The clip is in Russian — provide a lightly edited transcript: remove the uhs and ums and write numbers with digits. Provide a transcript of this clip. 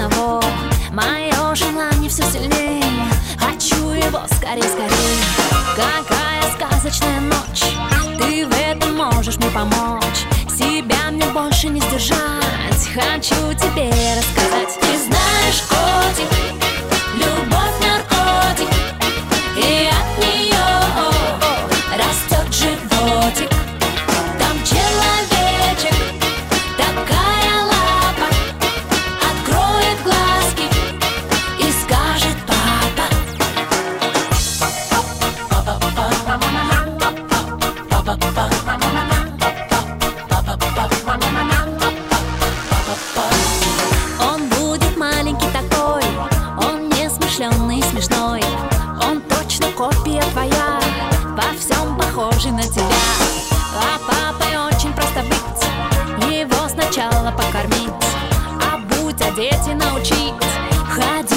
одного. Мое желание все сильнее, хочу его скорее, скорее. Какая сказочная ночь, ты в этом можешь мне помочь. Себя мне больше не сдержать, хочу тебе рассказать. Ты знаешь, котик, любовь наркотик, и от нее растет животик. Там человечек, такая лапа, откроет глазки и скажет папа. Он будет маленький такой, он не смышленый, смешной. Он точно копия твоя, во всем похожий на тебя. А папой очень просто быть, его сначала покормить, а будь одеть и научить ходить.